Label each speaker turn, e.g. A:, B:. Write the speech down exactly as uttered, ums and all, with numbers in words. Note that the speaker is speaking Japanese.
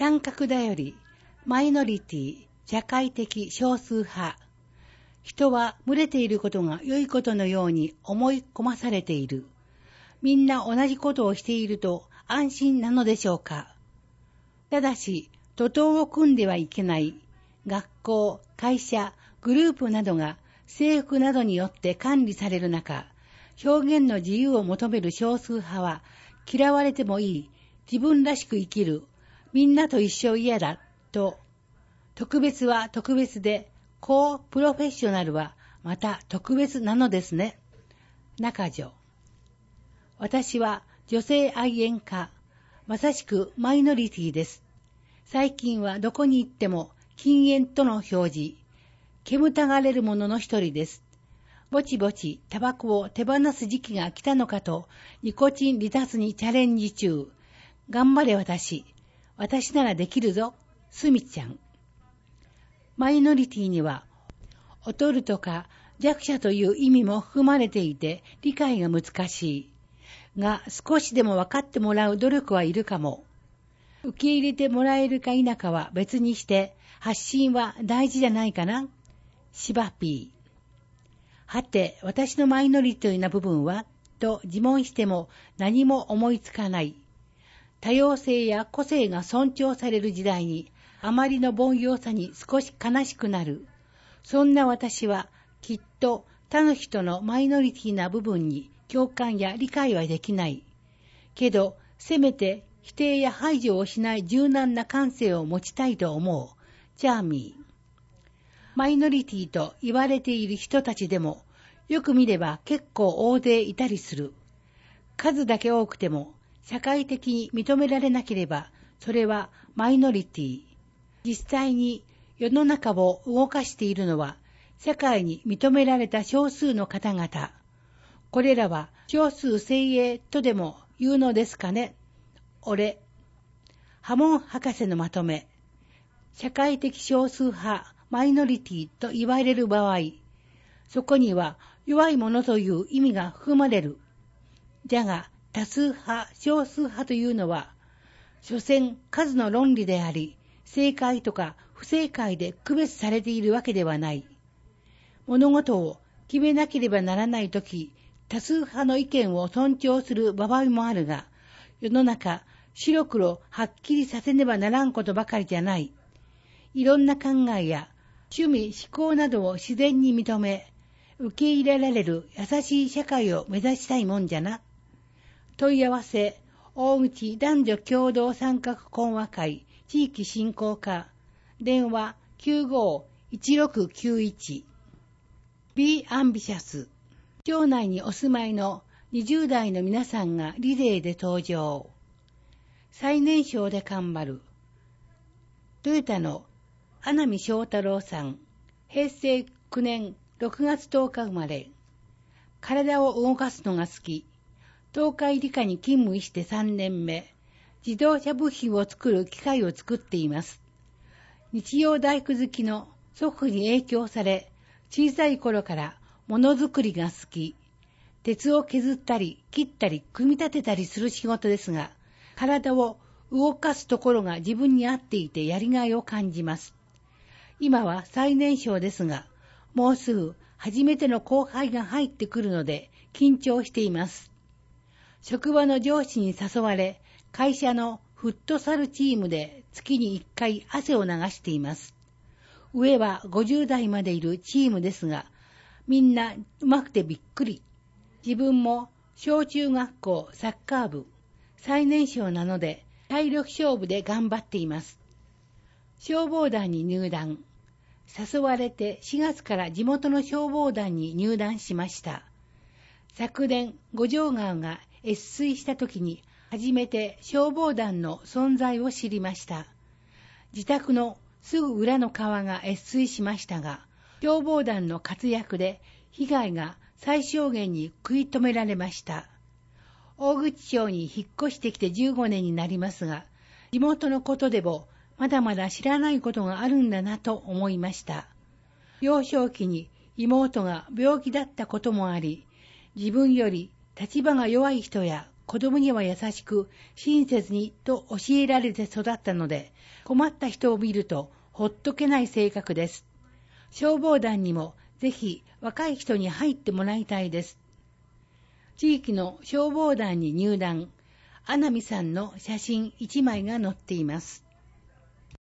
A: 感覚だより、マイノリティ、社会的少数派。人は群れていることが良いことのように思い込まされている。みんな同じことをしていると安心なのでしょうか。ただし、徒党を組んではいけない。学校、会社、グループなどが政府などによって管理される中、表現の自由を求める少数派は、嫌われてもいい、自分らしく生きる、みんなと一緒嫌だ、と、特別は特別で、高プロフェッショナルはまた特別なのですね。中条。私は女性愛煙家、まさしくマイノリティです。最近はどこに行っても禁煙との表示、煙たがれる者の一人です。ぼちぼちタバコを手放す時期が来たのかと、ニコチン離脱にチャレンジ中。頑張れ私。私ならできるぞ。すみちゃん。マイノリティには、劣るとか弱者という意味も含まれていて理解が難しい。が、少しでも分かってもらう努力はいるかも。受け入れてもらえるか否かは別にして、発信は大事じゃないかな。しばぴー。はて、私のマイノリティな部分はと自問しても何も思いつかない。多様性や個性が尊重される時代に、あまりの凡庸さに少し悲しくなる。そんな私はきっと他の人のマイノリティな部分に共感や理解はできない。けど、せめて否定や排除をしない柔軟な感性を持ちたいと思う。チャーミー。マイノリティと言われている人たちでも、よく見れば結構大勢いたりする。数だけ多くても、社会的に認められなければ、それはマイノリティ。実際に世の中を動かしているのは、社会に認められた少数の方々。これらは少数精鋭とでも言うのですかね。俺。ハモン博士のまとめ。社会的少数派、マイノリティと言われる場合、そこには弱い者という意味が含まれる。じゃが、多数派、少数派というのは、所詮数の論理であり、正解とか不正解で区別されているわけではない。物事を決めなければならないとき、多数派の意見を尊重する場合もあるが、世の中、白黒はっきりさせねばならんことばかりじゃない。いろんな考えや趣味、思考などを自然に認め、受け入れられる優しい社会を目指したいもんじゃな。問い合わせ、大口男女共同参画講話会、地域振興課、電話 きゅうご いちろくきゅういち。Be Ambitious。町内にお住まいのにじゅう代の皆さんがリレーで登場。最年少で頑張る。トヨタの穴見翔太郎さん、へいせいきゅうねんろくがつとおか生まれ。体を動かすのが好き。東海理科に勤務してさんねんめ。自動車部品を作る機械を作っています。日曜大工好きの祖父に影響され、小さい頃からものづくりが好き。鉄を削ったり切ったり組み立てたりする仕事ですが、体を動かすところが自分に合っていてやりがいを感じます。今は最年少ですが、もうすぐ初めての後輩が入ってくるので緊張しています。職場の上司に誘われ、会社のフットサルチームで月にいっかい汗を流しています。上はごじゅう代までいるチームですが、みんなうまくてびっくり。自分も小中学校サッカー部、最年少なので体力勝負で頑張っています。消防団に入団。誘われてしがつから地元の消防団に入団しました。昨年、五条川が越水した時に初めて消防団の存在を知りました。自宅のすぐ裏の川が越水しましたが、消防団の活躍で被害が最小限に食い止められました。大口町に引っ越してきてじゅうごねんになりますが、地元のことでもまだまだ知らないことがあるんだなと思いました。幼少期に妹が病気だったこともあり、自分より立場が弱い人や子供には優しく親切にと教えられて育ったので、困った人を見るとほっとけない性格です。消防団にもぜひ若い人に入ってもらいたいです。地域の消防団に入団、アナミさんの写真いちまいが載っています。